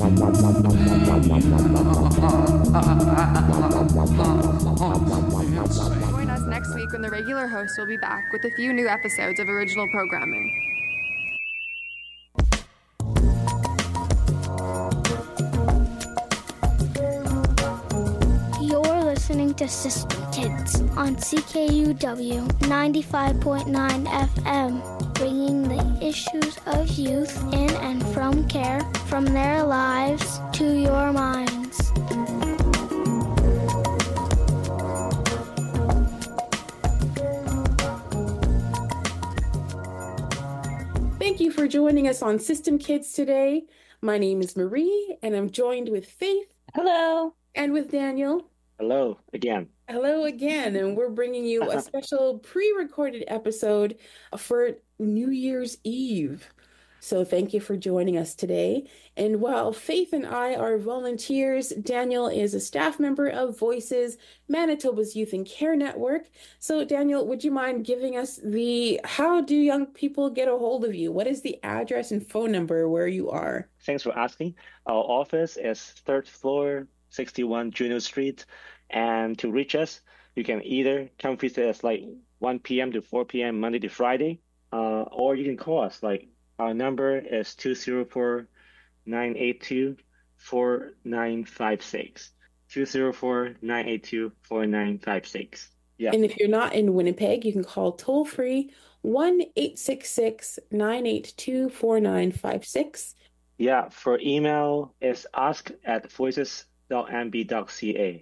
Join us next week when the regular host will be back with a few new episodes of original programming. You're listening to System Kids on CKUW 95.9 FM, bringing the issues of youth in and from care, from their lives to your minds. Thank you for joining us on System Kids today. My name is Marie, and I'm joined with Faith. Hello. And with Daniel. Hello again. Hello again, and we're bringing you a special pre-recorded episode for New Year's Eve. So thank you for joining us today. And while Faith and I are volunteers, Daniel is a staff member of Voices, Manitoba's Youth and Care Network. So Daniel, would you mind giving us how do young people get a hold of you? What is the address and phone number where you are? Thanks for asking. Our office is 3rd floor, 61 Juno Street. And to reach us, you can either come visit us like 1 p.m. to 4 p.m. Monday to Friday, or you can call us. Like our number is 204-982-4956. 204-982-4956. Yeah. And if you're not in Winnipeg, you can call toll free 1-866-982-4956. Yeah, for email is ask@voices.mb.ca.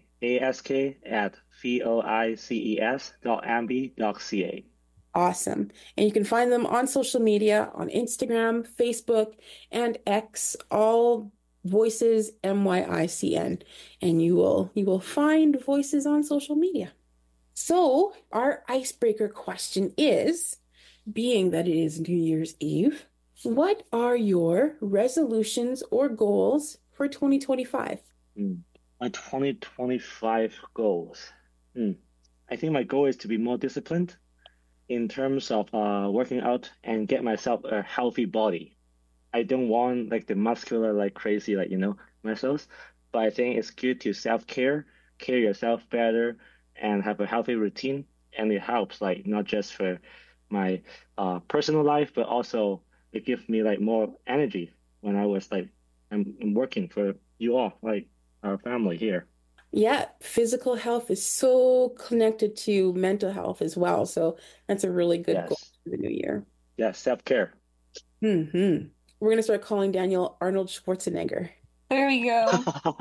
ask@voices.mb.ca. Awesome. And you can find them on social media, on Instagram, Facebook, and X, all Voices, MYICN. And you will find Voices on social media. So our icebreaker question is, being that it is New Year's Eve, what are your resolutions or goals for 2025? My 2025 goals. I think my goal is to be more disciplined in terms of working out and get myself a healthy body. I don't want like the muscular, like crazy, muscles, but I think it's good to self-care, care yourself better, and have a healthy routine. And it helps, like, not just for my personal life, but also it gives me like more energy when I was like, I'm working for you all, like our family here. Yeah, physical health is so connected to mental health as well. So that's a really good goal for the new year. Yeah, self-care. We're going to start calling Daniel Arnold Schwarzenegger. There we go.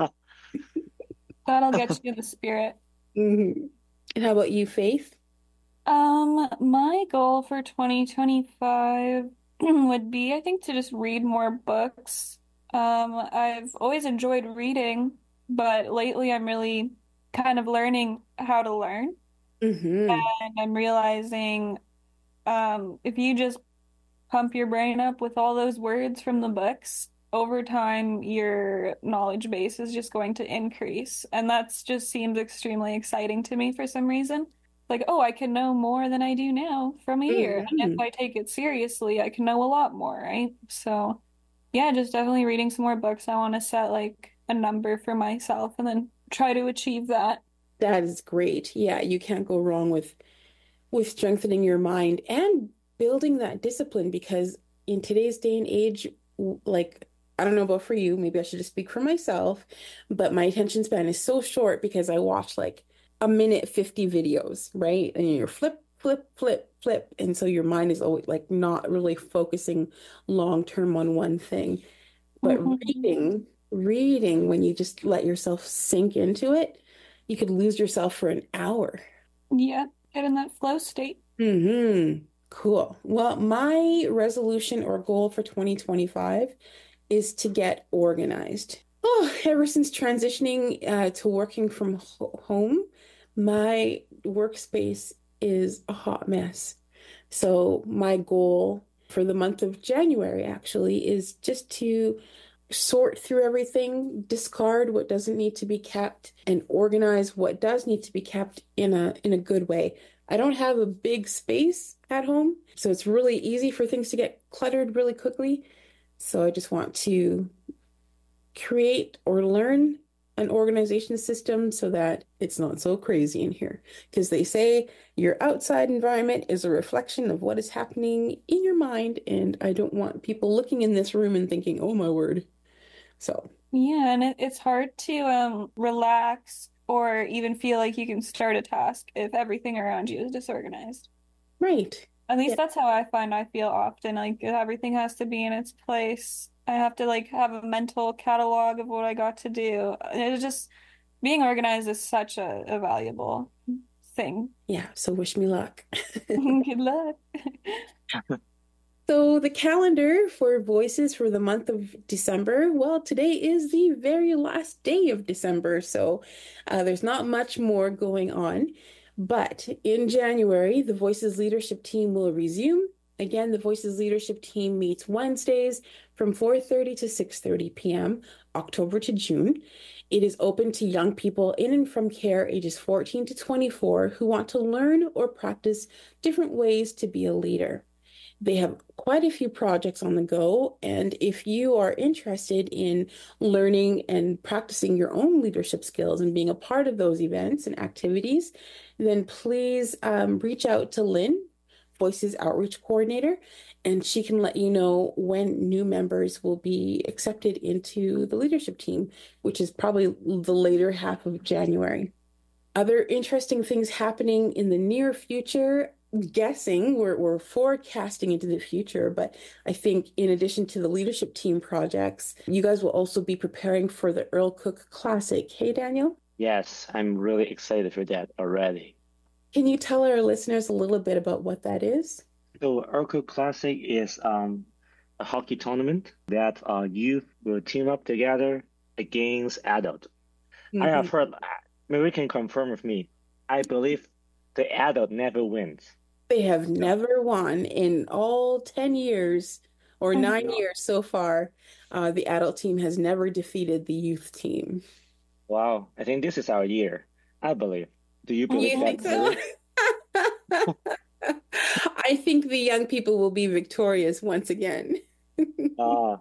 That'll get you in the spirit. And how about you, Faith? My goal for 2025 would be, I think, to just read more books. I've always enjoyed reading, but lately I'm really kind of learning how to learn. And I'm realizing if you just pump your brain up with all those words from the books, over time your knowledge base is just going to increase. And that's just seems extremely exciting to me for some reason. Like, oh, I can know more than I do now from here. And if I take it seriously, I can know a lot more, right? So yeah, just definitely reading some more books. I want to set like a number for myself and then try to achieve that. That is great. Yeah, you can't go wrong with strengthening your mind and building that discipline, because in today's day and age, like, I don't know about for you, maybe I should just speak for myself, but my attention span is so short because I watch like a minute 50 videos, right? And you're flip, flip, flip, flip. And so your mind is always like not really focusing long term on one thing. But reading, when you just let yourself sink into it, you could lose yourself for an hour. Yeah, get in that flow state. Cool. Well, my resolution or goal for 2025 is to get organized. Ever since transitioning to working from home, my workspace is a hot mess. So my goal for the month of January actually is just to sort through everything, discard what doesn't need to be kept, and organize what does need to be kept in a good way. I don't have a big space at home, so it's really easy for things to get cluttered really quickly. So I just want to create or learn an organization system so that it's not so crazy in here. Because they say your outside environment is a reflection of what is happening in your mind, and I don't want people looking in this room and thinking, oh my word. So, Yeah, and it's hard to relax or even feel like you can start a task if everything around you is disorganized. right. At least Yeah. that's how I feel often. Like everything has to be in its place. I have to like have a mental catalog of what I got to do. It's just being organized is such a valuable thing. Yeah. So wish me luck. Good luck. So the calendar for voices for the month of December, well, today is the very last day of December, so there's not much more going on. But in January, the Voices leadership team will resume. Again, the Voices leadership team meets Wednesdays from 4:30 to 6:30 p.m., October to June. It is open to young people in and from care ages 14 to 24 who want to learn or practice different ways to be a leader. They have quite a few projects on the go, and if you are interested in learning and practicing your own leadership skills and being a part of those events and activities, then please reach out to Lynn, Voices Outreach Coordinator, and she can let you know when new members will be accepted into the leadership team, which is probably the later half of January. Other interesting things happening in the near future, guessing, we're forecasting into the future, but I think in addition to the leadership team projects, you guys will also be preparing for the Earl Cook Classic. Hey, Daniel? Yes, I'm really excited for that already. Can you tell our listeners a little bit about what that is? So Earl Cook Classic is a hockey tournament that youth will team up together against adult. I have heard, Mary can confirm with me. I believe the adult never wins. They have never won in all 10 years or 9 years so far. The adult team has never defeated the youth team. Wow, I think this is our year. I believe. Do you You believe think that, so? Mary? I think the young people will be victorious once again. Uh,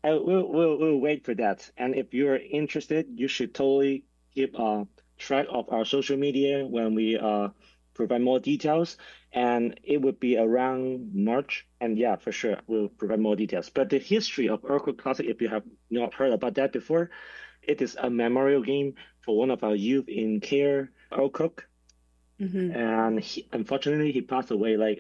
we'll wait for that. And if you're interested, you should totally keep track of our social media when we provide more details. And it would be around March. And yeah, for sure, we'll provide more details. But the history of Earl Cook Classic, if you have not heard about that before, it is a memorial game for one of our youth in care, Earl Cook. And unfortunately, he passed away like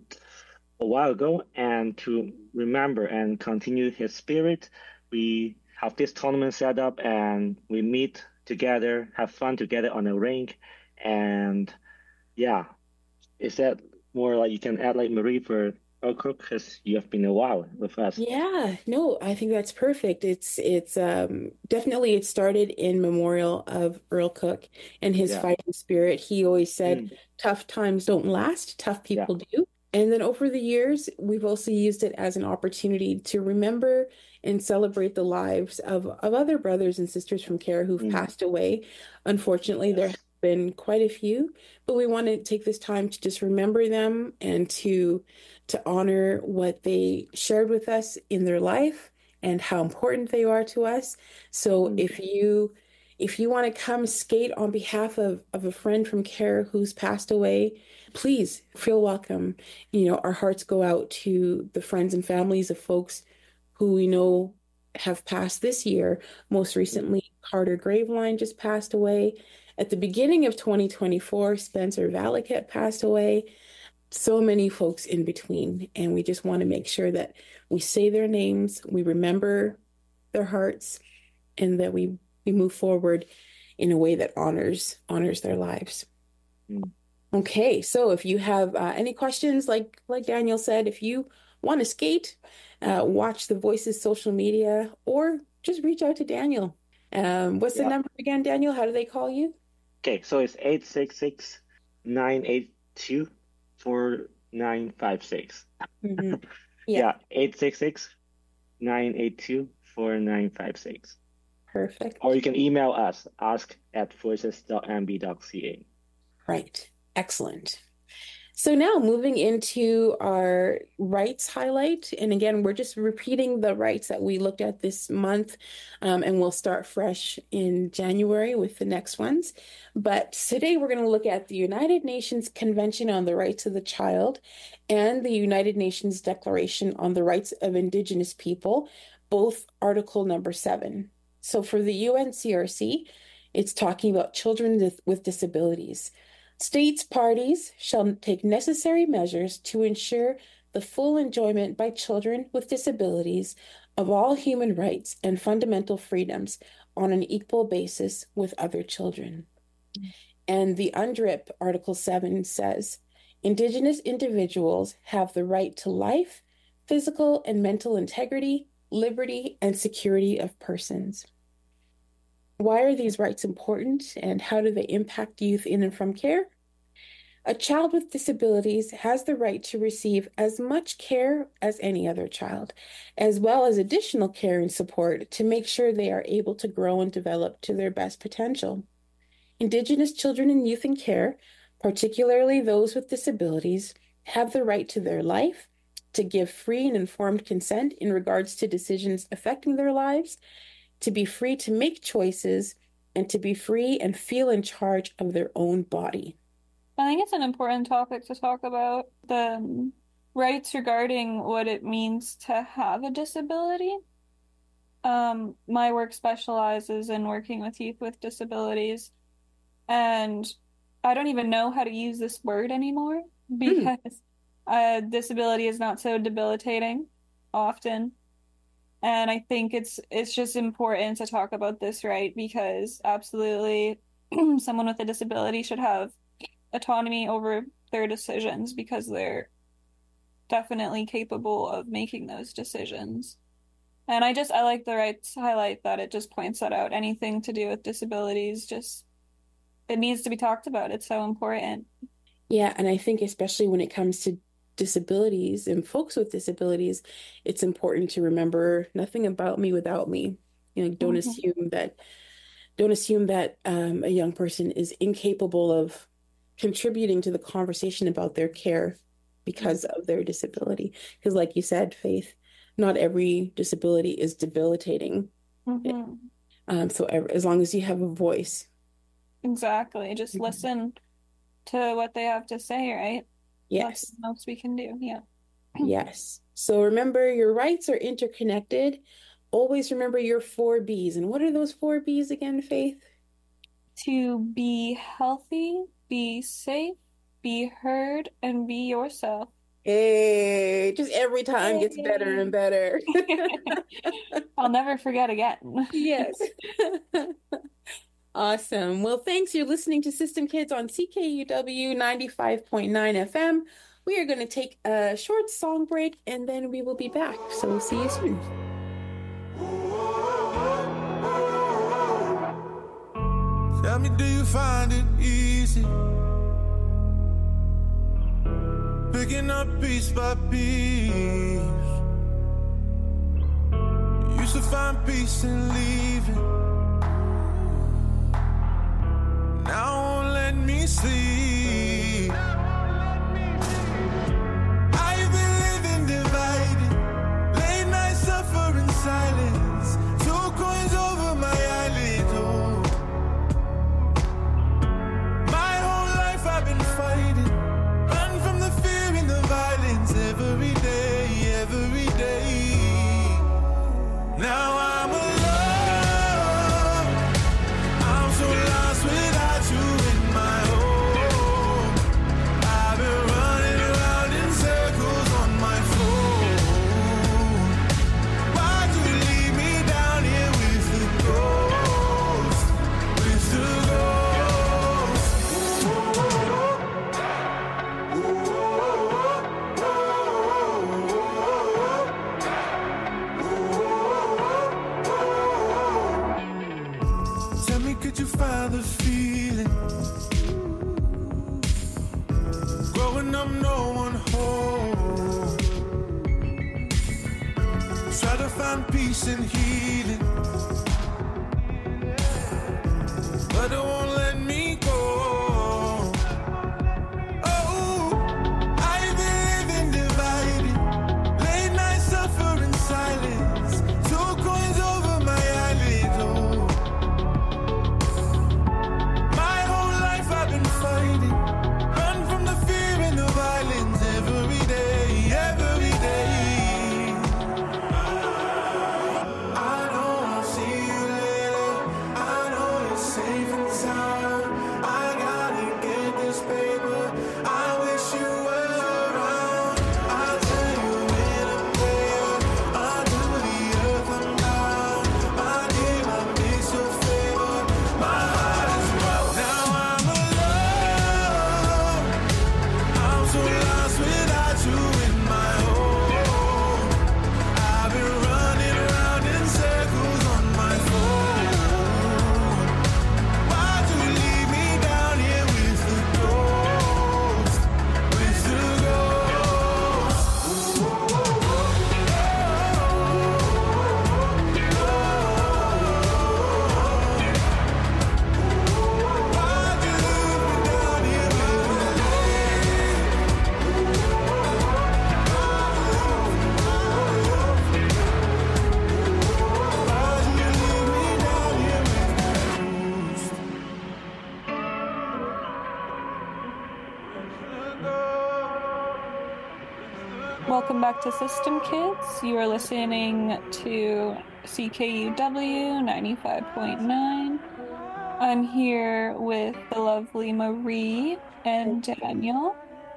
a while ago. And to remember and continue his spirit, we have this tournament set up and we meet together, have fun together on a rink. And yeah, is that more like you can add like Marie for Earl Cook because you have been a while with us? Yeah, no, I think that's perfect. It's definitely it started in memorial of Earl Cook and his Yeah. fighting spirit. He always said, Mm. tough times don't last, tough Yeah. people do. And then over the years, we've also used it as an opportunity to remember and celebrate the lives of other brothers and sisters from care who've Mm. passed away. Unfortunately, there Yes. have been quite a few, but we want to take this time to just remember them and to honor what they shared with us in their life and how important they are to us. So if you want to come skate on behalf of a friend from care who's passed away, please feel welcome. You know, our hearts go out to the friends and families of folks who we know have passed this year. Most recently, Carter Graveline just passed away. At the beginning of 2024, Spencer Valiquette passed away. So many folks in between, and we just want to make sure that we say their names, we remember their hearts, and that we move forward in a way that honors their lives. Mm. Okay, so if you have any questions, like Daniel said, if you want to skate, watch the Voices social media, or just reach out to Daniel. What's the Yeah. number again, Daniel? How do they call you? Okay, so it's 866-982-4956. Yeah. Yeah, 866-982-4956. Perfect. Or you can email us, ask@voices.mb.ca. Right. Excellent. So now moving into our rights highlight. And again, we're just repeating the rights that we looked at this month, and we'll start fresh in January with the next ones. But today we're going to look at the United Nations Convention on the Rights of the Child and the United Nations Declaration on the Rights of Indigenous People, both Article number 7. So for the UNCRC, it's talking about children with disabilities. States parties shall take necessary measures to ensure the full enjoyment by children with disabilities of all human rights and fundamental freedoms on an equal basis with other children. And the UNDRIP, Article 7, says, Indigenous individuals have the right to life, physical and mental integrity, liberty, and security of persons. Why are these rights important, and how do they impact youth in and from care? A child with disabilities has the right to receive as much care as any other child, as well as additional care and support to make sure they are able to grow and develop to their best potential. Indigenous children and youth in care, particularly those with disabilities, have the right to their life, to give free and informed consent in regards to decisions affecting their lives, to be free to make choices, and to be free and feel in charge of their own body. I think it's an important topic to talk about, the rights regarding what it means to have a disability. My work specializes in working with youth with disabilities, and I don't even know how to use this word anymore because disability is not so debilitating often. And I think it's just important to talk about this, right? Because absolutely someone with a disability should have autonomy over their decisions because they're definitely capable of making those decisions. And I like the rights highlight that it just points that out. Anything to do with disabilities, just it needs to be talked about. It's so important. Yeah, and I think especially when it comes to disabilities and folks with disabilities, it's important to remember nothing about me without me. Don't assume that a young person is incapable of contributing to the conversation about their care because of their disability. Because like you said, Faith, not every disability is debilitating. So as long as you have a voice. Exactly. Just listen to what they have to say, right? Yes. That's the most we can do. Yeah. Yes. So remember, your rights are interconnected. Always remember your 4 Bs. And what are those 4 Bs again, Faith? To be healthy, be safe, be heard, and be yourself. Hey, just every time gets better and better. I'll never forget again. Yes. Awesome. Well, thanks. You're listening to System Kids on CKUW 95.9 FM. We are going to take a short song break and then we will be back. So we'll see you soon. Tell me, do you find it easy picking up piece by piece? Used to find peace in leaving, now won't let me sleep. I've been living divided, late night suffering silence, 2 coins over my eyelids. Oh, my whole life I've been fighting, run from the fear and the violence every day, every day. Now I'm alone. I'm so lost without you in my home. I've been running around in circles on my phone. Why'd you leave me down here with the ghost? With the ghost. Tell me, could you find the feeling? Growing up, no one home. Try to find peace and healing, but it won't let me go. Oh, Welcome back to System Kids. You are listening to CKUW 95.9. I'm here with the lovely Marie and Daniel.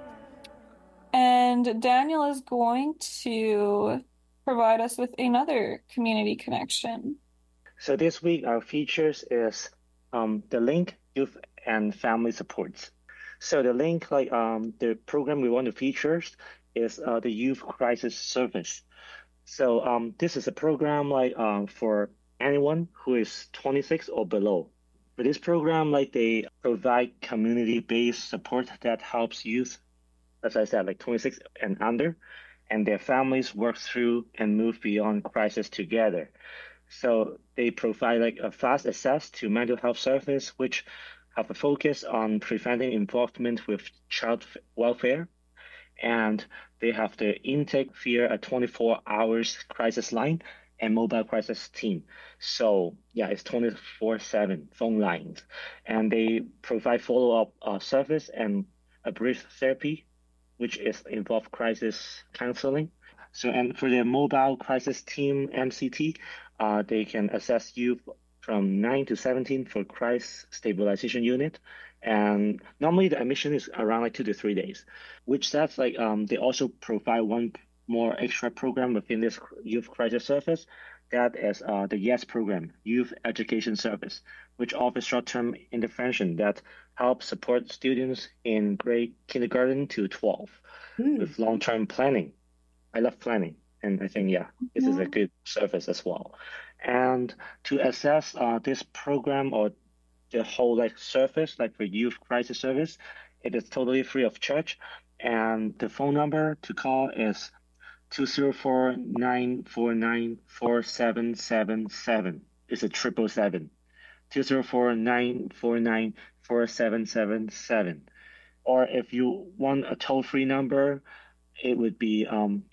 And Daniel is going to provide us with another community connection. So this week our features is the Link Youth and Family Supports. So the Link, the program we want to feature is the Youth Crisis Service. So this is a program for anyone who is 26 or below. For this program, they provide community-based support that helps youth, as I said, 26 and under, and their families work through and move beyond crisis together. So they provide a fast access to mental health service, which have a focus on preventing involvement with child welfare. And they have the intake via a 24 hours crisis line and mobile crisis team. So yeah, it's 24/7 phone lines. And they provide follow-up service and a brief therapy, which is involve crisis counseling. So, and for the mobile crisis team, MCT, they can assess youth from 9 to 17 for crisis stabilization unit. And normally the admission is around 2 to 3 days, which that's they also provide one more extra program within this youth crisis service. That is the YES program, Youth Education Service, which offers short-term intervention that helps support students in grade kindergarten to 12 with long-term planning. I love planning, and I think, this is a good service as well. And to assess this program or the whole service, for youth crisis service, it is totally free of charge. And the phone number to call is 204-949-4777. It's a 777. 204-949-4777. Or if you want a toll-free number, it would be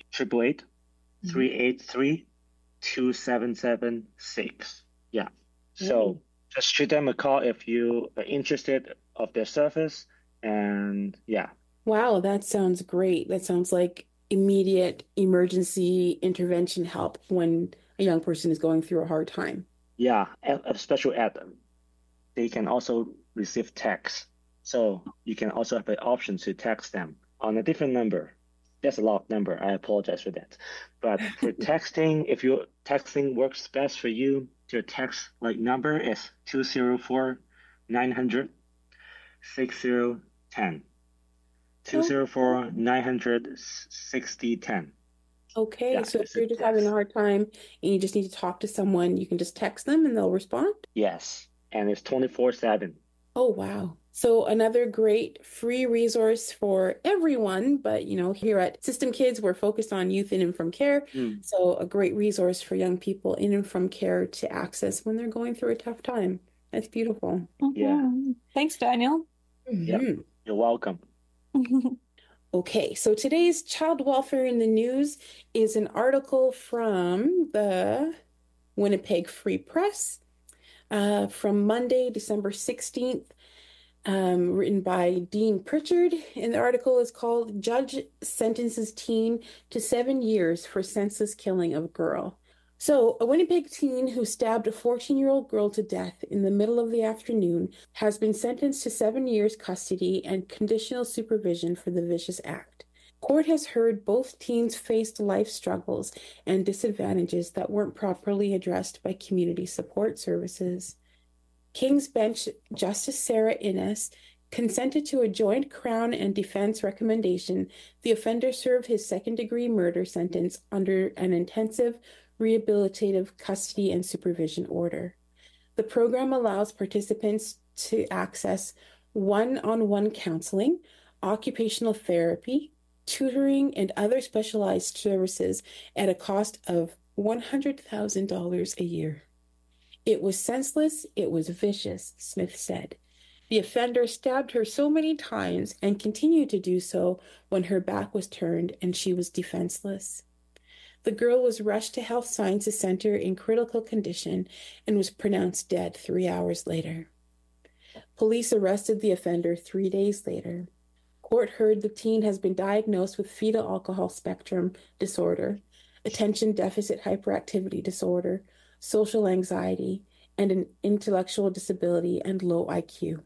888-383-2776. Yeah. So just shoot them a call if you are interested of their service. And Wow, that sounds great. That sounds like immediate emergency intervention help when a young person is going through a hard time. Yeah, a special add. They can also receive text. So you can also have the option to text them on a different number. That's a lot of number. I apologize for that. But for texting, if your texting works best for you, your text number is 204-900-6010. 204-900-6010. Okay, so if you're just having a hard time and you just need to talk to someone, you can just text them and they'll respond? Yes, and it's 24/7. Oh, wow. So another great free resource for everyone, but here at System Kids, we're focused on youth in and from care. So a great resource for young people in and from care to access when they're going through a tough time. That's beautiful. Yeah. Thanks, Daniel. Yep. You're welcome. Okay, so today's Child Welfare in the News is an article from the Winnipeg Free Press from Monday, December 16th. Written by Dean Pritchard, and the article is called Judge Sentences Teen to 7 Years for Senseless Killing of Girl. So, a Winnipeg teen who stabbed a 14-year-old girl to death in the middle of the afternoon has been sentenced to 7 years custody and conditional supervision for the vicious act. Court has heard both teens faced life struggles and disadvantages that weren't properly addressed by community support services. King's Bench Justice Sarah Innes consented to a joint Crown and defense recommendation. The offender serve his second-degree murder sentence under an intensive rehabilitative custody and supervision order. The program allows participants to access one-on-one counseling, occupational therapy, tutoring, and other specialized services at a cost of $100,000 a year. It was senseless, it was vicious, Smith said. The offender stabbed her so many times and continued to do so when her back was turned and she was defenseless. The girl was rushed to Health Sciences Center in critical condition and was pronounced dead 3 hours later. Police arrested the offender 3 days later. Court heard the teen has been diagnosed with fetal alcohol spectrum disorder, attention deficit hyperactivity disorder, social anxiety, and an intellectual disability and low IQ.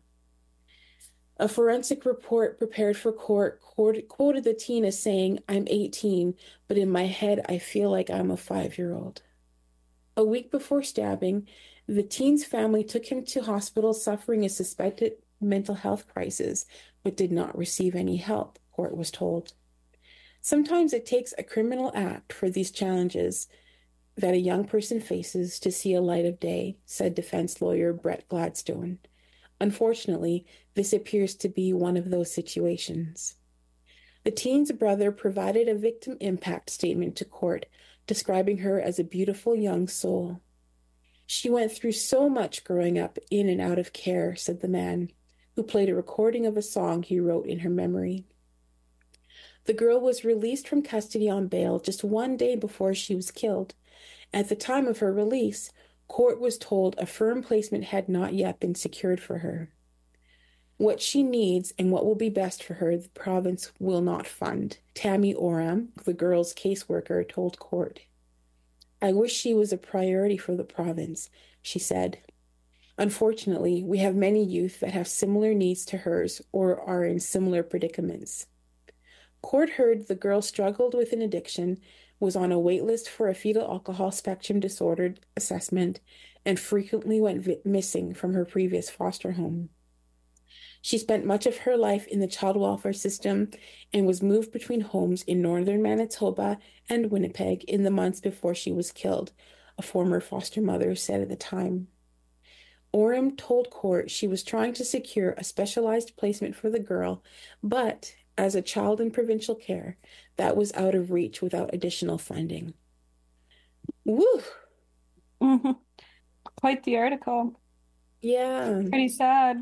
A forensic report prepared for court quoted the teen as saying, "I'm 18, but in my head, I feel like I'm a 5-year-old." A week before stabbing, the teen's family took him to hospital suffering a suspected mental health crisis, but did not receive any help, Court was told. Sometimes it takes a criminal act for these challenges that a young person faces to see a light of day, said defense lawyer Brett Gladstone. Unfortunately, this appears to be one of those situations. The teen's brother provided a victim impact statement to court, describing her as a beautiful young soul. "She went through so much growing up in and out of care," said the man, who played a recording of a song he wrote in her memory. The girl was released from custody on bail just one day before she was killed. At the time of her release, Court was told a firm placement had not yet been secured for her. What she needs and what will be best for her, the province will not fund, Tammy Oram, the girl's caseworker, told Court. "I wish she was a priority for the province," she said. "Unfortunately, we have many youth that have similar needs to hers or are in similar predicaments." Court heard the girl struggled with an addiction, was on a wait list for a fetal alcohol spectrum disorder assessment, and frequently went missing from her previous foster home. She spent much of her life in the child welfare system and was moved between homes in northern Manitoba and Winnipeg in the months before she was killed, a former foster mother said at the time. Oram told Court she was trying to secure a specialized placement for the girl, but as a child in provincial care, that was out of reach without additional funding. Woo! Mm-hmm. Quite the article. Yeah. Pretty sad.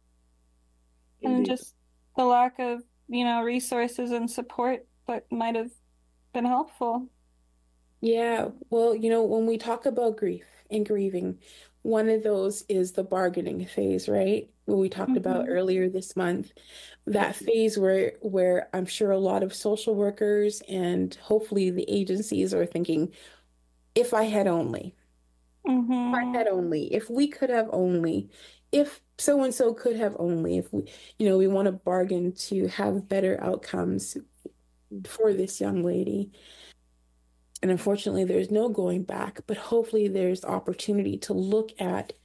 And Indeed. just the lack of, resources and support that might have been helpful. Yeah. Well, when we talk about grief and grieving, one of those is the bargaining phase, right? What we talked about earlier this month. That phase where I'm sure a lot of social workers and hopefully the agencies are thinking, if I had only, if I had only, if we could have only, if so and so could have only, if we want to bargain to have better outcomes for this young lady. And unfortunately, there's no going back, but hopefully there's opportunity to look at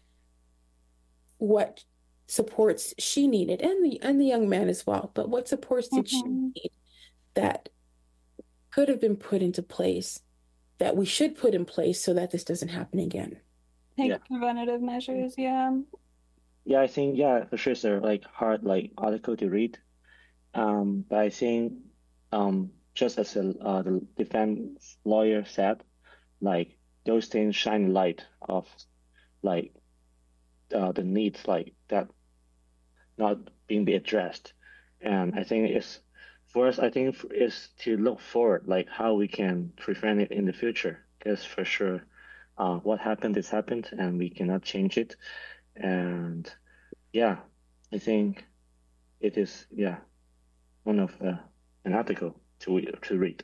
what supports she needed and the young man as well. But what supports did she need that could have been put into place, that we should put in place so that this doesn't happen again? Take preventative measures, yeah. Yeah, I think for sure it's a hard article to read. But I think just as the defense lawyer said, those things shine light of the needs that not being addressed. And I think it's for us, I think is to look forward, how we can prevent it in the future. Because for sure, what happened is happened, and we cannot change it. And I think it is one of an article to read.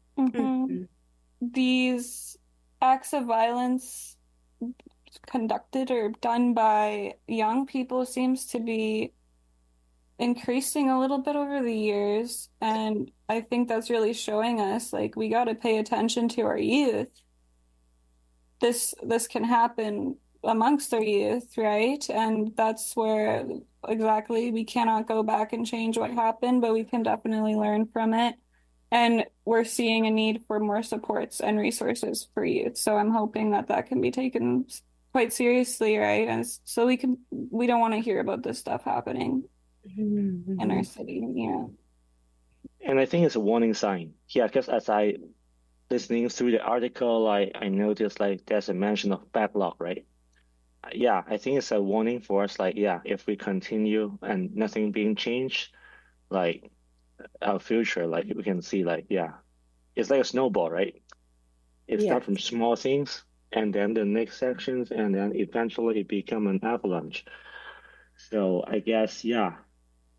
These acts of violence conducted or done by young people seems to be increasing a little bit over the years, and I think that's really showing us we got to pay attention to our youth. This can happen amongst our youth, right? And that's where exactly we cannot go back and change what happened, but we can definitely learn from it. And we're seeing a need for more supports and resources for youth. So I'm hoping that can be taken quite seriously, right? And so we don't want to hear about this stuff happening in our city. Yeah. And I think it's a warning sign. Yeah, because as I listening through the article, I noticed there's a mention of backlog, right? I think it's a warning for us. If we continue and nothing being changed, our future, we can see, it's like a snowball, right? It starts from small things, and then the next sections, and then eventually it become an avalanche. So I guess,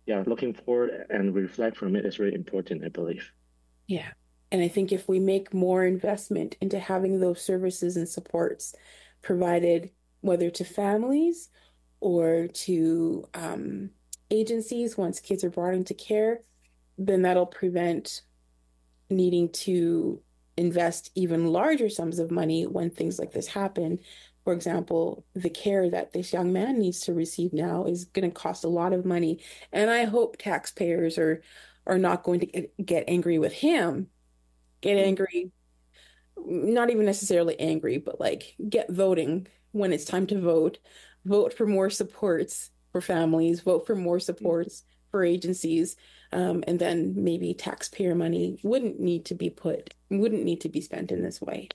yeah, looking forward and reflect from it is really important, I believe. Yeah. And I think if we make more investment into having those services and supports provided, whether to families or to agencies once kids are brought into care, then that'll prevent needing to invest even larger sums of money when things like this happen. For example, the care that this young man needs to receive now is going to cost a lot of money. And I hope taxpayers are not going to get angry with him, get angry, not even necessarily angry, but like get voting when it's time to vote for more supports for families, vote for more supports for agencies. And then maybe taxpayer money wouldn't need to be spent in this way.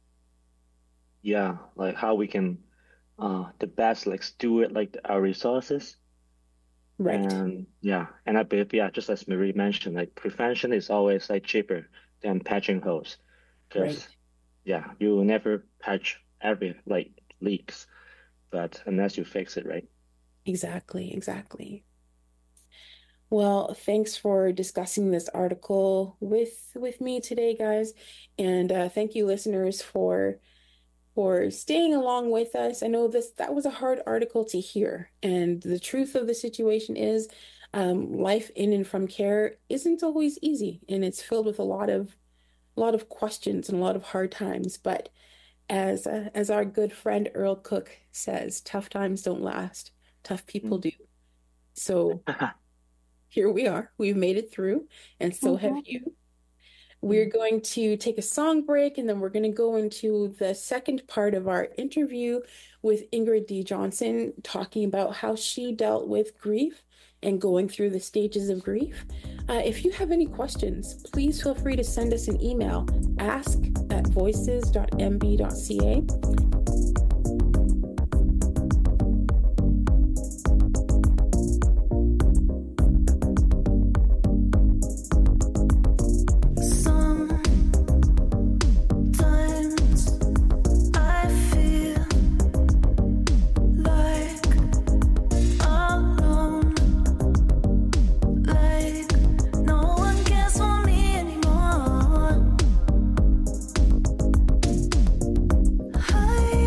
Yeah, like how we can the best like steward like our resources. Right. And yeah, and I believe, yeah, just as Marie mentioned, like prevention is always like cheaper than patching holes. Because Right. yeah, you will never patch every like leaks, but unless you fix it, right? Exactly. Well, thanks for discussing this article with me today, guys. And thank you, listeners, for staying along with us. I know that was a hard article to hear, and the truth of the situation is, life in and from care isn't always easy, and it's filled with a lot of questions and a lot of hard times. But as our good friend Earl Cook says, tough times don't last, tough people do. So here we are. We've made it through, and so have you. We're going to take a song break, and then we're going to go into the second part of our interview with Ingrid D. Johnson, talking about how she dealt with grief and going through the stages of grief. If you have any questions, please feel free to send us an email, ask@voices.mb.ca. I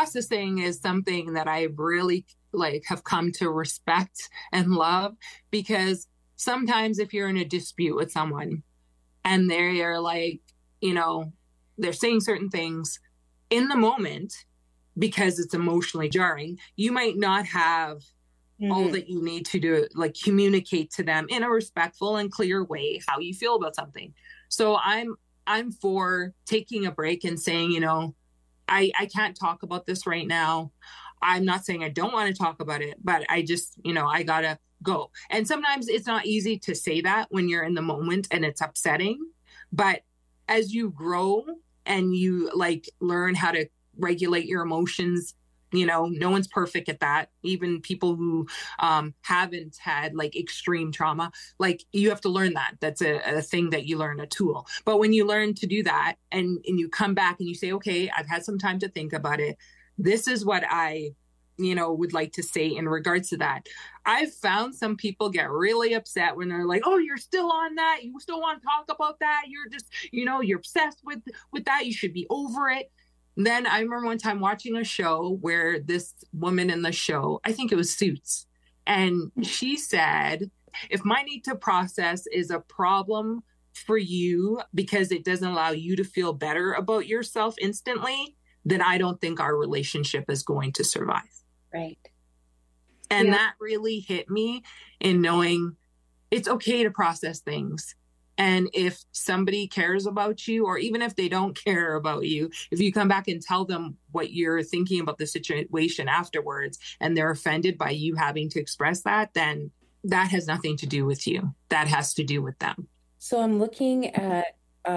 processing is something that I really like have come to respect and love, because sometimes if you're in a dispute with someone and they're like, you know, they're saying certain things in the moment because it's emotionally jarring, you might not have all that you need to do, like communicate to them in a respectful and clear way how you feel about something. So I'm for taking a break and saying, you know, I can't talk about this right now. I'm not saying I don't want to talk about it, but I just, you know, I gotta go. And sometimes it's not easy to say that when you're in the moment and it's upsetting. But as you grow and you like learn how to regulate your emotions, you know, no one's perfect at that. Even people who haven't had like extreme trauma, like you have to learn that. That's a thing that you learn, a tool. But when you learn to do that and you come back and you say, okay, I've had some time to think about it. This is what I, you know, would like to say in regards to that. I've found some people get really upset when they're like, oh, you're still on that. You still want to talk about that. You're just, you know, you're obsessed with that. You should be over it. Then I remember one time watching a show where this woman in the show, I think it was Suits, and she said, if my need to process is a problem for you because it doesn't allow you to feel better about yourself instantly, then I don't think our relationship is going to survive. Right. And that really hit me in knowing it's okay to process things. And if somebody cares about you, or even if they don't care about you, if you come back and tell them what you're thinking about the situation afterwards, and they're offended by you having to express that, then that has nothing to do with you. That has to do with them. So I'm looking at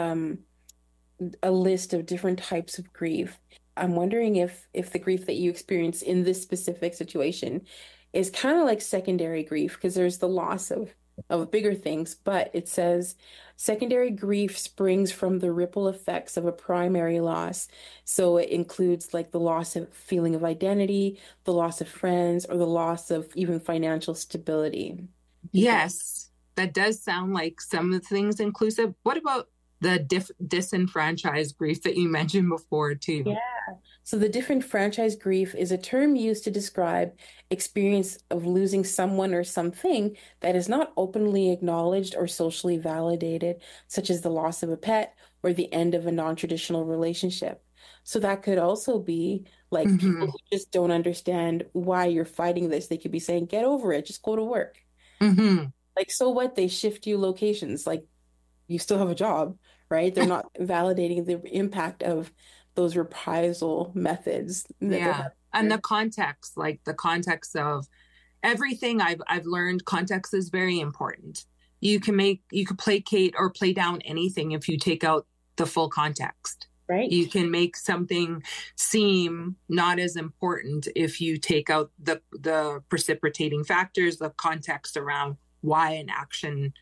a list of different types of grief. I'm wondering if the grief that you experience in this specific situation is kind of like secondary grief, because there's the loss of bigger things, but it says secondary grief springs from the ripple effects of a primary loss. So it includes like the loss of feeling of identity, the loss of friends, or the loss of even financial stability. Yes, that does sound like some of the things inclusive. What about the disenfranchised grief that you mentioned before too? Yeah. So the disenfranchised grief is a term used to describe experience of losing someone or something that is not openly acknowledged or socially validated, such as the loss of a pet or the end of a non-traditional relationship. So that could also be like people who just don't understand why you're fighting this. They could be saying, get over it, just go to work. Like, so what? They shift you locations. Like, you still have a job, right? They're not validating the impact of those reprisal methods. And the context, like the context of everything I've learned, context is very important. You can placate or play down anything if you take out the full context. Right. You can make something seem not as important if you take out the precipitating factors, the context around why an action,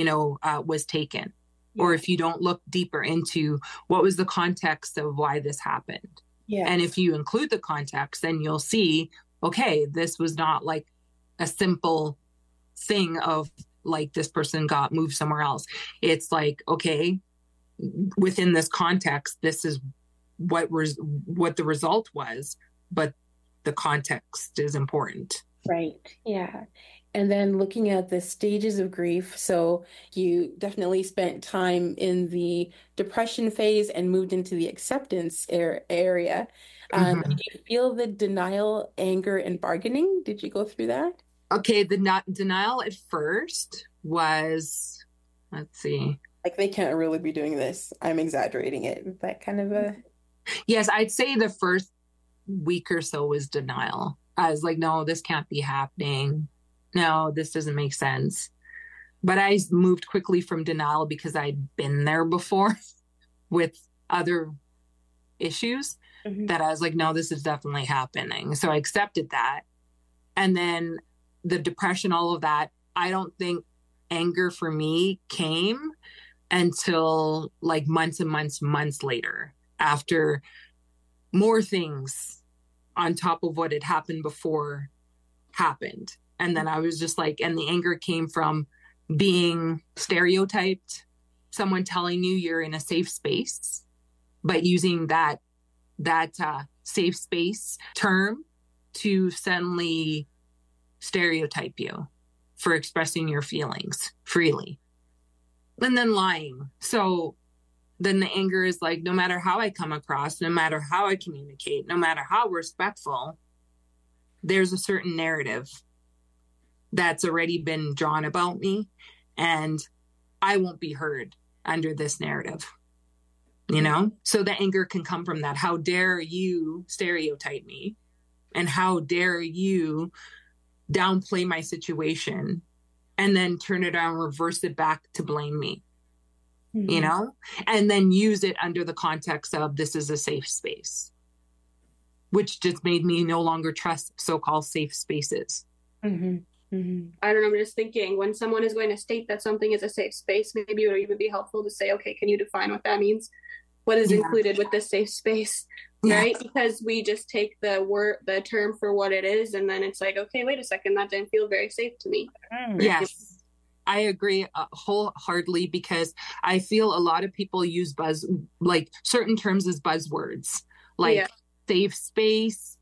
was taken. Yeah. Or if you don't look deeper into what was the context of why this happened. Yeah. And if you include the context, then you'll see, okay, this was not like a simple thing of like this person got moved somewhere else. It's like, okay, within this context, this is what the result was, but the context is important. Right. Yeah. And then looking at the stages of grief. So you definitely spent time in the depression phase and moved into the acceptance area. Did you feel the denial, anger, and bargaining? Did you go through that? Okay. The denial at first was, let's see. Like, they can't really be doing this. I'm exaggerating it. That kind of a... Yes, I'd say the first week or so was denial. I was like, no, this can't be happening. No, this doesn't make sense. But I moved quickly from denial because I'd been there before with other issues that I was like, no, this is definitely happening. So I accepted that. And then the depression, all of that, I don't think anger for me came until like months and months later, after more things on top of what had happened before happened. And then I was just like, and the anger came from being stereotyped, someone telling you you're in a safe space, but using that safe space term to suddenly stereotype you for expressing your feelings freely. And then lying. So then the anger is like, no matter how I come across, no matter how I communicate, no matter how respectful, there's a certain narrative that's already been drawn about me, and I won't be heard under this narrative, you know? So the anger can come from that. How dare you stereotype me? And how dare you downplay my situation and then turn it around, reverse it back to blame me, you know? And then use it under the context of this is a safe space, which just made me no longer trust so-called safe spaces. I don't know, I'm just thinking when someone is going to state that something is a safe space, maybe it would even be helpful to say, okay, can you define what that means? What is included with this safe space, right? Because we just take the term for what it is, and then it's like, okay, wait a second, that didn't feel very safe to me. Yes, I agree wholeheartedly, because I feel a lot of people use like certain terms as buzzwords, like safe space,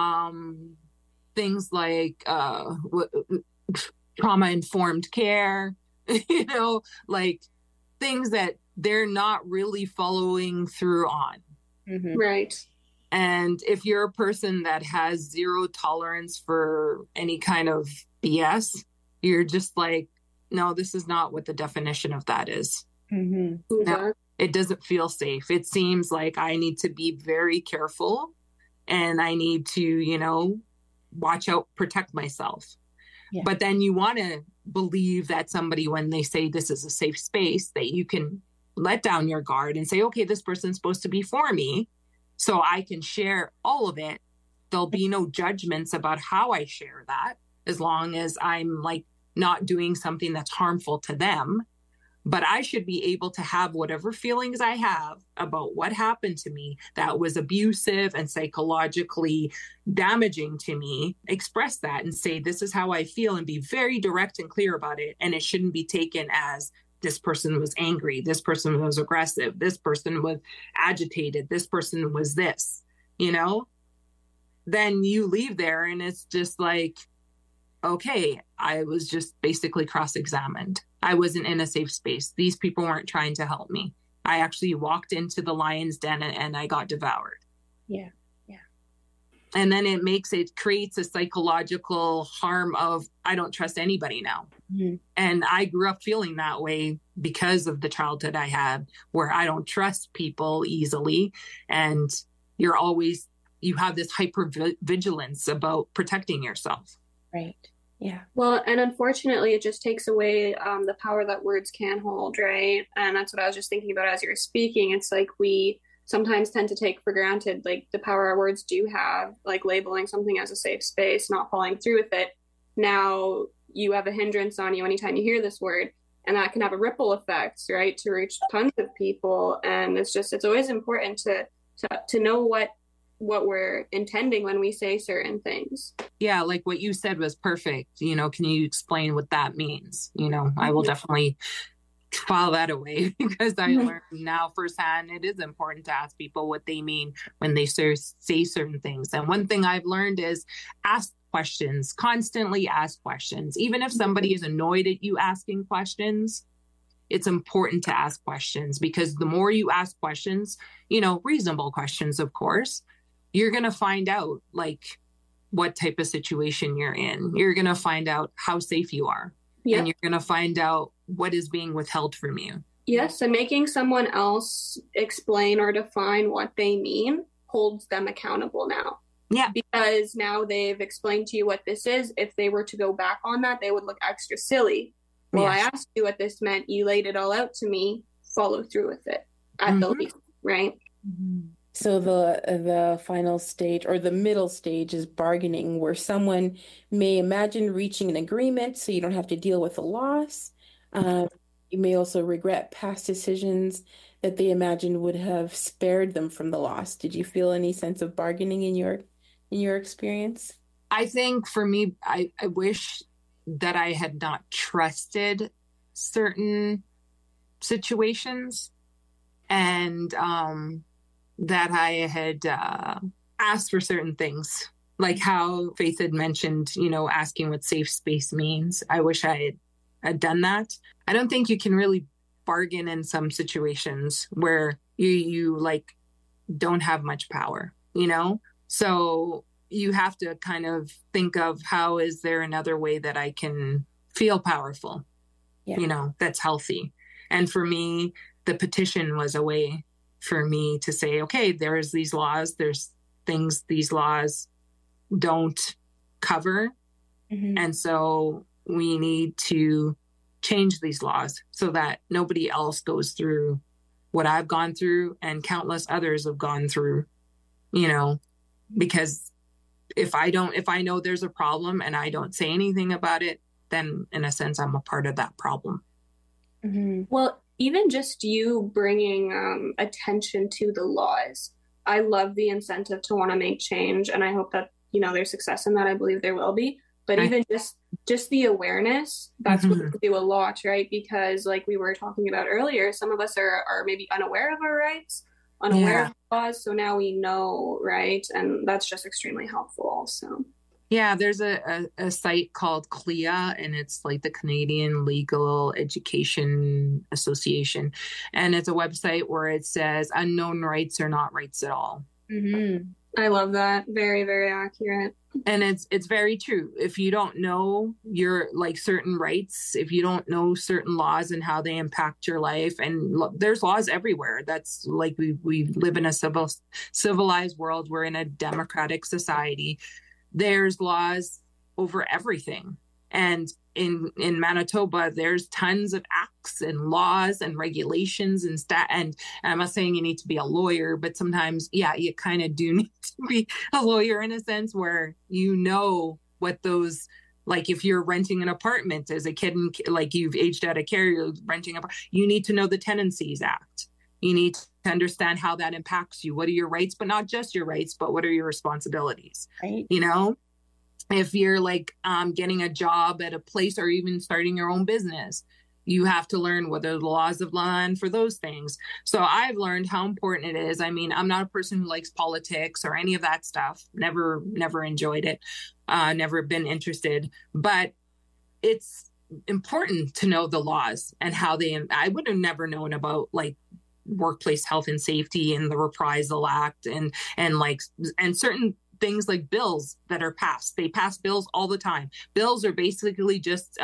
things like trauma-informed care, you know, like things that they're not really following through on. Right. And if you're a person that has zero tolerance for any kind of BS, you're just like, no, this is not what the definition of that is. No, it doesn't feel safe. It seems like I need to be very careful, and I need to, you know, watch out, protect myself. But then you want to believe that somebody, when they say this is a safe space, that you can let down your guard and say, okay, this person's supposed to be for me, so I can share all of it. There'll be no judgments about how I share that, as long as I'm like not doing something that's harmful to them. But I should be able to have whatever feelings I have about what happened to me that was abusive and psychologically damaging to me, express that and say, this is how I feel, and be very direct and clear about it. And it shouldn't be taken as this person was angry, this person was aggressive, this person was agitated, this person was this, you know? Then you leave there and it's just like, okay, I was just basically cross-examined. I wasn't in a safe space. These people weren't trying to help me. I actually walked into the lion's den and I got devoured. Yeah. And then it creates a psychological harm of, I don't trust anybody now. And I grew up feeling that way because of the childhood I had, where I don't trust people easily. And you have this hyper vigilance about protecting yourself. Right. Yeah. Well, and unfortunately, it just takes away the power that words can hold, right? And that's what I was just thinking about as you were speaking. It's like we sometimes tend to take for granted, like, the power our words do have, like labeling something as a safe space, not following through with it. Now you have a hindrance on you anytime you hear this word, and that can have a ripple effect, right, to reach tons of people. And it's always important to know what we're intending when we say certain things. Yeah, like what you said was perfect. You know, can you explain what that means? You know, I will definitely file that away, because I learned now firsthand it is important to ask people what they mean when they say certain things. And one thing I've learned is ask questions, constantly ask questions. Even if somebody is annoyed at you asking questions, it's important to ask questions, because the more you ask questions, you know, reasonable questions, of course, you're going to find out like what type of situation you're in. You're going to find out how safe you are. And you're going to find out what is being withheld from you. Yes. And making someone else explain or define what they mean holds them accountable now. Yeah. Because now they've explained to you what this is. If they were to go back on that, they would look extra silly. Well, I asked you what this meant. You laid it all out to me. Follow through with it at the least, right? So the final stage, or the middle stage, is bargaining, where someone may imagine reaching an agreement so you don't have to deal with a loss. You may also regret past decisions that they imagined would have spared them from the loss. Did you feel any sense of bargaining in your experience? I think for me, I wish that I had not trusted certain situations, and that I had ask for certain things, like how Faith had mentioned, asking what safe space means. I wish I had done that. I don't think you can really bargain in some situations where you like don't have much power, So you have to kind of think of how is there another way that I can feel powerful, that's healthy. And for me, the petition was a way for me to say, okay, there's these laws, there's things these laws don't cover. Mm-hmm. And so we need to change these laws so that nobody else goes through what I've gone through and countless others have gone through, because if I know there's a problem and I don't say anything about it, then in a sense, I'm a part of that problem. Mm-hmm. Well, even just you bringing attention to the laws, I love the incentive to want to make change. And I hope that, there's success in that. I believe there will be. But even just the awareness, that's what we do a lot, right? Because like we were talking about earlier, some of us are maybe unaware of our rights, unaware of laws. So now we know, right? And that's just extremely helpful. So yeah, there's a site called CLEA, and it's like the Canadian Legal Education Association. And it's a website where it says unknown rights are not rights at all. Mm-hmm. I love that. Very, very accurate. And it's very true. If you don't know your like certain rights, if you don't know certain laws and how they impact your life, and there's laws everywhere. That's like we live in a civilized world. We're in a democratic society. There's laws over everything. And in Manitoba, there's tons of acts and laws and regulations and I'm not saying you need to be a lawyer, but sometimes, you kind of do need to be a lawyer in a sense where what those, like if you're renting an apartment as a kid and like you've aged out of care, you're renting you need to know the Tenancies Act. You need to understand how that impacts you. What are your rights, but not just your rights, but what are your responsibilities? Right. If you're like getting a job at a place or even starting your own business, you have to learn what are the laws of land for those things. So I've learned how important it is. I mean, I'm not a person who likes politics or any of that stuff. Never enjoyed it. Never been interested. But it's important to know the laws and how I would have never known about like workplace health and safety and the Reprisal Act and certain things like bills that are passed. They pass bills all the time. Bills are basically just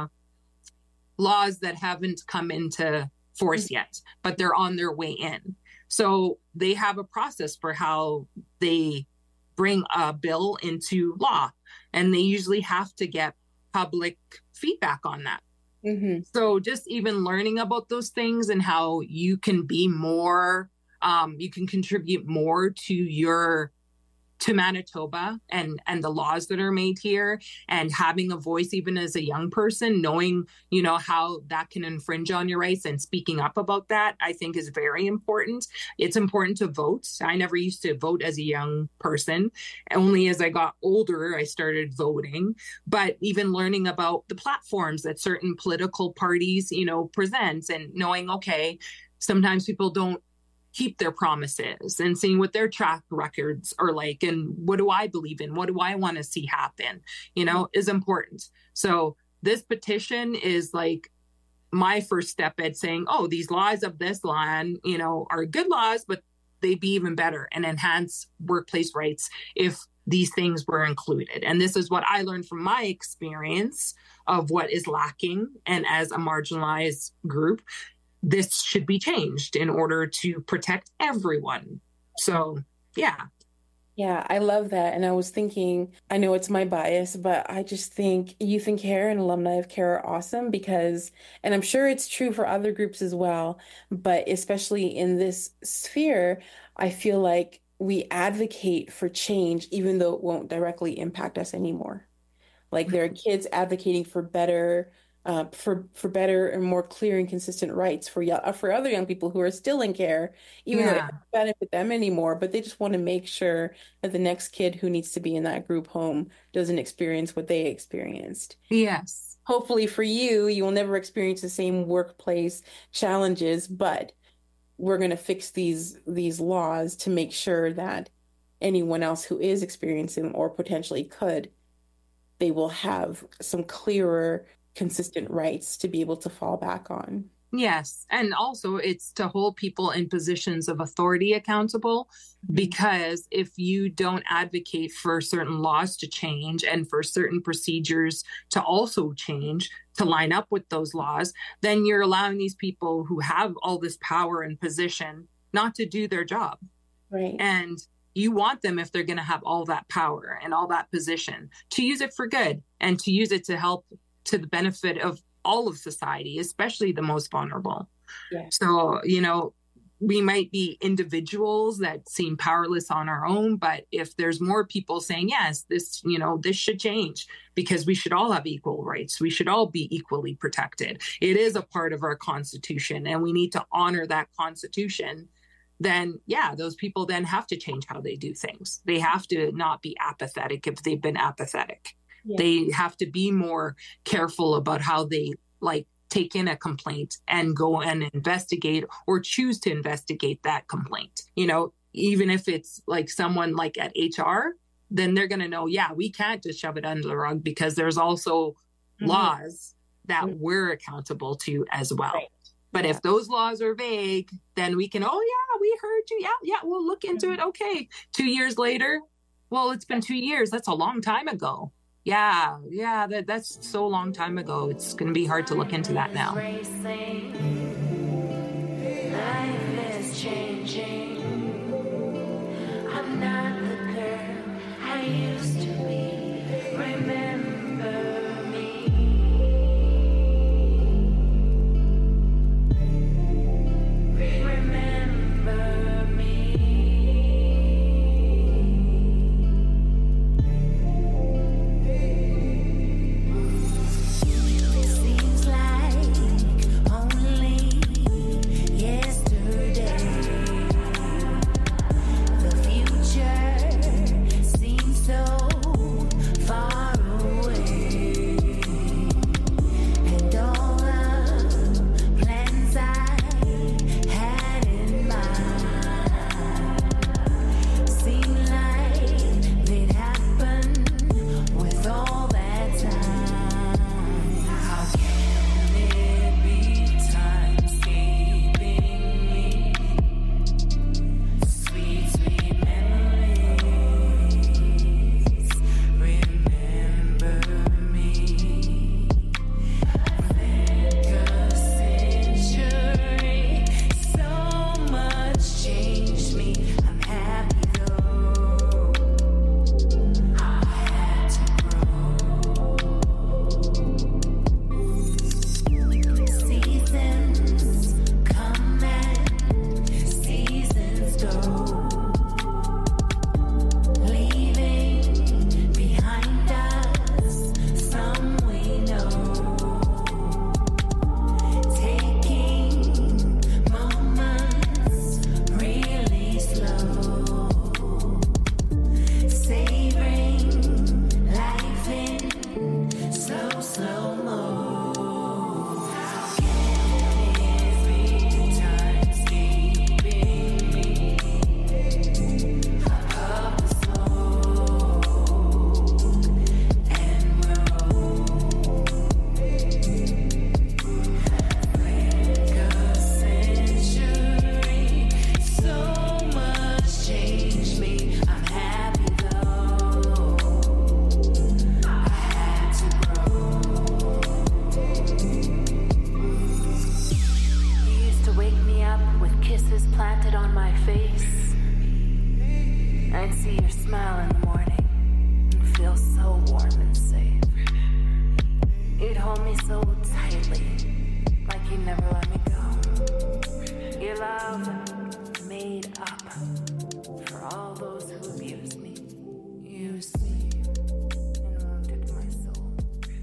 laws that haven't come into force yet, but they're on their way in. So they have a process for how they bring a bill into law, and they usually have to get public feedback on that. Mm-hmm. So just even learning about those things and how you can be more, you can contribute more to Manitoba and the laws that are made here, and having a voice even as a young person, knowing, how that can infringe on your rights and speaking up about that, I think is very important. It's important to vote. I never used to vote as a young person. Only as I got older, I started voting. But even learning about the platforms that certain political parties, present, and knowing, okay, sometimes people don't keep their promises, and seeing what their track records are like and what do I believe in, what do I want to see happen, is important. So this petition is like my first step at saying, oh, these laws of this land, are good laws, but they'd be even better and enhance workplace rights if these things were included. And this is what I learned from my experience of what is lacking. And as a marginalized group, this should be changed in order to protect everyone. So, yeah. Yeah, I love that. And I was thinking, I know it's my bias, but I just think Youth in Care and alumni of Care are awesome because, and I'm sure it's true for other groups as well, but especially in this sphere, I feel like we advocate for change, even though it won't directly impact us anymore. Like there are kids advocating for better for better and more clear and consistent rights for other young people who are still in care, even though it doesn't benefit them anymore, but they just want to make sure that the next kid who needs to be in that group home doesn't experience what they experienced. Yes. Hopefully for you, you will never experience the same workplace challenges, but we're going to fix these laws to make sure that anyone else who is experiencing them or potentially could, they will have some clearer, consistent rights to be able to fall back on. Yes. And also it's to hold people in positions of authority accountable, because if you don't advocate for certain laws to change and for certain procedures to also change to line up with those laws, then you're allowing these people who have all this power and position not to do their job. Right. And you want them, if they're going to have all that power and all that position, to use it for good and to use it to help to the benefit of all of society, especially the most vulnerable. Yeah. So, you know, we might be individuals that seem powerless on our own, but if there's more people saying, yes, this, you know, this should change because we should all have equal rights. We should all be equally protected. It is a part of our Constitution and we need to honor that Constitution. Then, yeah, those people then have to change how they do things. They have to not be apathetic if they've been apathetic. Yeah. They have to be more careful about how they take in a complaint and go and investigate or choose to investigate that complaint. You know, even if it's like someone like at HR, then they're going to know, yeah, we can't just shove it under the rug because there's also laws that we're accountable to as well. Right. But if those laws are vague, then we can, oh yeah, we heard you. Yeah, we'll look into it. Okay. 2 years later, well, it's been 2 years. That's a long time ago. Yeah, that's so long time ago. It's going to be hard to look into that now. Life is changing. I'm not the girl I used to be. Remember me. Remember me. Seems like only yesterday. The future seems so far away, and all the plans I had in mind seem like they'd happen with all that time. How can it be time escaping me? Sweet, sweet memories. Remember me. Think a century. So much changed me. I'm happy though. I had to grow. Seasons come and seasons go, leaving behind us some we know, taking moments really slow, savoring life in slow mo. How can it be time escaping me? Of the smoke and road. Think a century. So much changed me. I'm happy though. I had to grow. You used to wake me up with kisses planted on my face. I'd see your smile in the morning and feel so warm and safe. You'd hold me so tightly, like you'd never let me go. Your love made up for all those who abused me, and wounded my soul.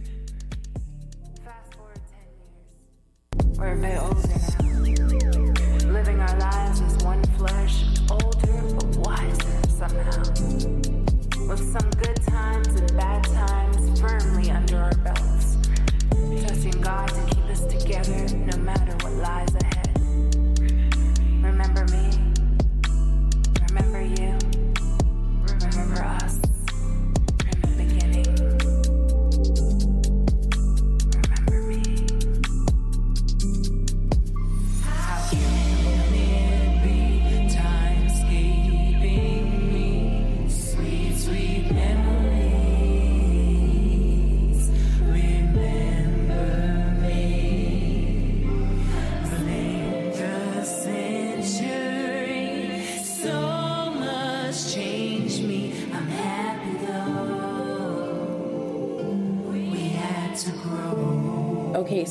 Fast forward 10 years. We're a bit older now, living our lives as one flesh, older but wiser somehow, with some good times and bad times firmly under our belts, trusting God to keep us together no matter what lies ahead. Remember me, remember you,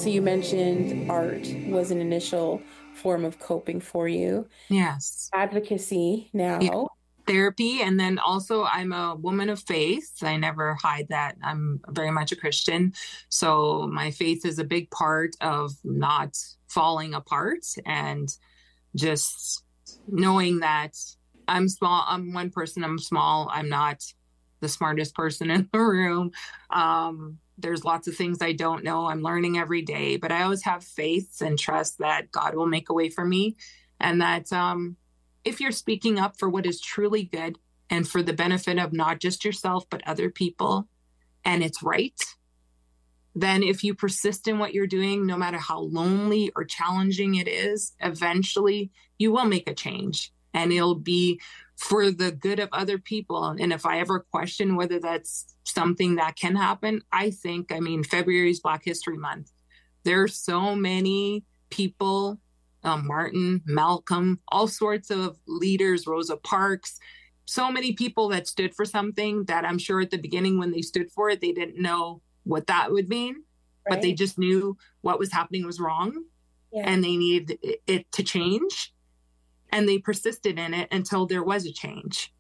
So you mentioned art was an initial form of coping for you. Yes. Advocacy now. Yeah. Therapy. And then also I'm a woman of faith. I never hide that. I'm very much a Christian. So my faith is a big part of not falling apart and just knowing that I'm small. I'm one person. I'm small. I'm not the smartest person in the room. There's lots of things I don't know. I'm learning every day, but I always have faith and trust that God will make a way for me. And that if you're speaking up for what is truly good and for the benefit of not just yourself, but other people, and it's right, then if you persist in what you're doing, no matter how lonely or challenging it is, eventually you will make a change, and it'll be for the good of other people. And if I ever question whether that's something that can happen, I mean, February is Black History Month. There are so many people, Martin, Malcolm, all sorts of leaders, Rosa Parks, so many people that stood for something that I'm sure at the beginning when they stood for it, they didn't know what that would mean, right? But they just knew what was happening was wrong, and they needed it to change. And they persisted in it until there was a change.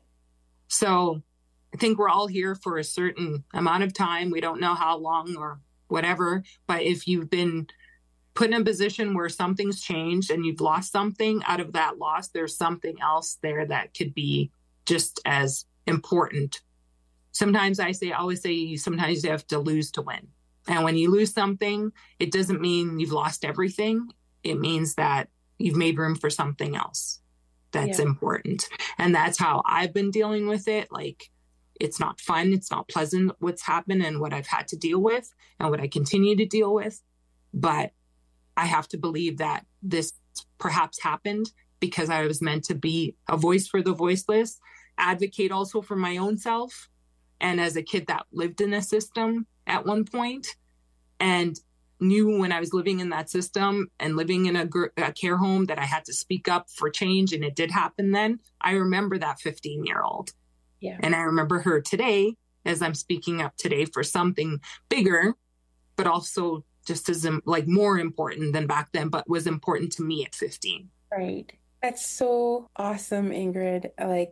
So I think we're all here for a certain amount of time. We don't know how long or whatever, but if you've been put in a position where something's changed and you've lost something, out of that loss, there's something else there that could be just as important. Sometimes always say, sometimes you have to lose to win. And when you lose something, it doesn't mean you've lost everything. It means that you've made room for something else that's important. And that's how I've been dealing with it. Like, it's not fun. It's not pleasant what's happened and what I've had to deal with and what I continue to deal with. But I have to believe that this perhaps happened because I was meant to be a voice for the voiceless, advocate also for my own self. And as a kid that lived in a system at one point and knew when I was living in that system and living in a care home that I had to speak up for change. And it did happen then. I remember that 15-year-old. Yeah. And I remember her today as I'm speaking up today for something bigger, but also just as more important than back then, but was important to me at 15. Right. That's so awesome, Ingrid.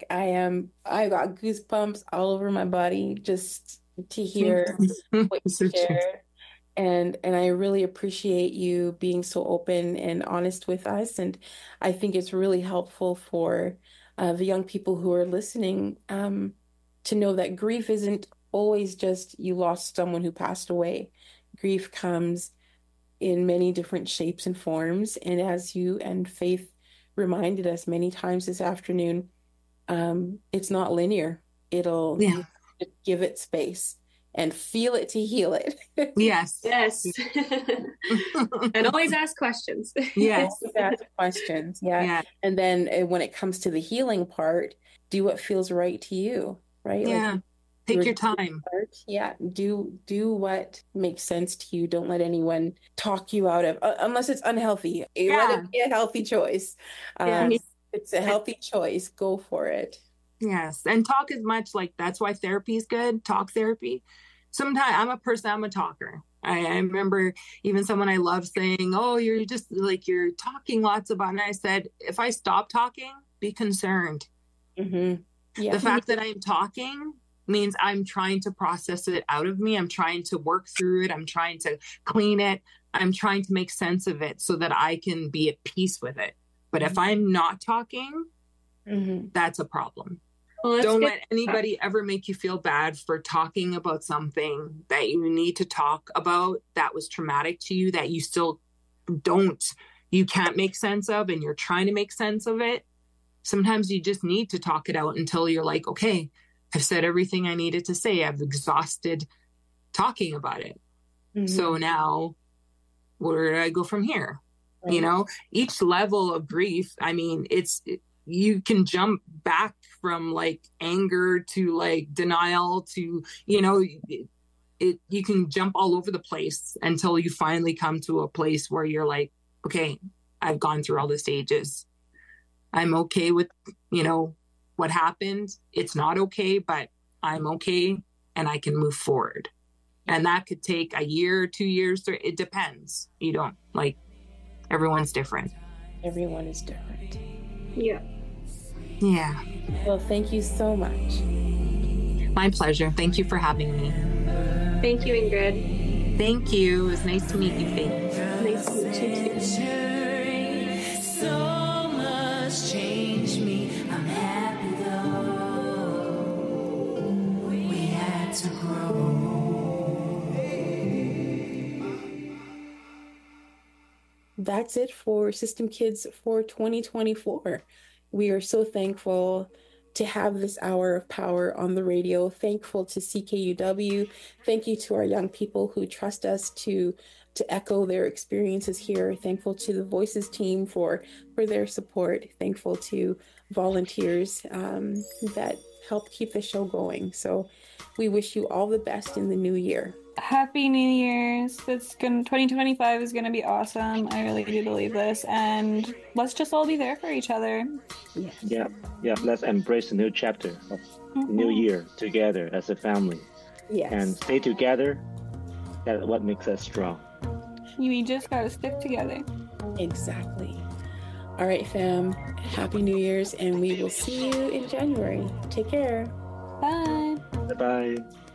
I got goosebumps all over my body just to hear what you shared. And I really appreciate you being so open and honest with us. And I think it's really helpful for the young people who are listening to know that grief isn't always just you lost someone who passed away. Grief comes in many different shapes and forms. And as you and Faith reminded us many times this afternoon, it's not linear. It'll give it space. And feel it to heal it. Yes. And always ask questions. Yes. Ask questions. Yeah. And then when it comes to the healing part, do what feels right to you. Right. Yeah. Take your time. Yeah. Do what makes sense to you. Don't let anyone talk you out of, unless it's unhealthy. Let it be a healthy choice. It's a healthy choice. Go for it. Yes. And talk as much, that's why therapy is good. Talk therapy. Sometimes I'm a talker. I remember even someone I love saying, oh, you're just you're talking lots about it. And I said, if I stop talking, be concerned. Mm-hmm. Yeah. The fact that I'm talking means I'm trying to process it out of me. I'm trying to work through it. I'm trying to clean it. I'm trying to make sense of it so that I can be at peace with it. But if I'm not talking, that's a problem. Well, don't let anybody ever make you feel bad for talking about something that you need to talk about that was traumatic to you, that you still you can't make sense of, and you're trying to make sense of it. Sometimes you just need to talk it out until you're like, okay, I've said everything I needed to say. I've exhausted talking about it. Mm-hmm. So now where do I go from here? Right. You know, each level of grief, I mean, you can jump back from anger to denial to, you can jump all over the place until you finally come to a place where you're like, okay, I've gone through all the stages. I'm okay with, what happened. It's not okay, but I'm okay and I can move forward. And that could take a year, 2 years. It depends. You don't like, everyone's different. Everyone is different. Yeah. Yeah. Well, thank you so much. My pleasure. Thank you for having me. Thank you, Ingrid. Thank you. It was nice to meet you, Faith. Nice to meet you too. So much changed me. I'm happy though. We had to grow. That's it for System Kids for 2024. We are so thankful to have this hour of power on the radio. Thankful to CKUW. Thank you to our young people who trust us to echo their experiences here. Thankful to the Voices team for their support. Thankful to volunteers that help keep the show going. So we wish you all the best in the new year. Happy New Year's. 2025 is gonna be awesome. I really do believe this, and let's just all be there for each other. Yeah. Let's embrace the new chapter of new year together as a family. Yes. And stay together. That's what makes us strong. We just gotta stick together. Exactly. All right, fam. Happy New Year's, and we will see you in January. Take care. Bye. Bye-bye.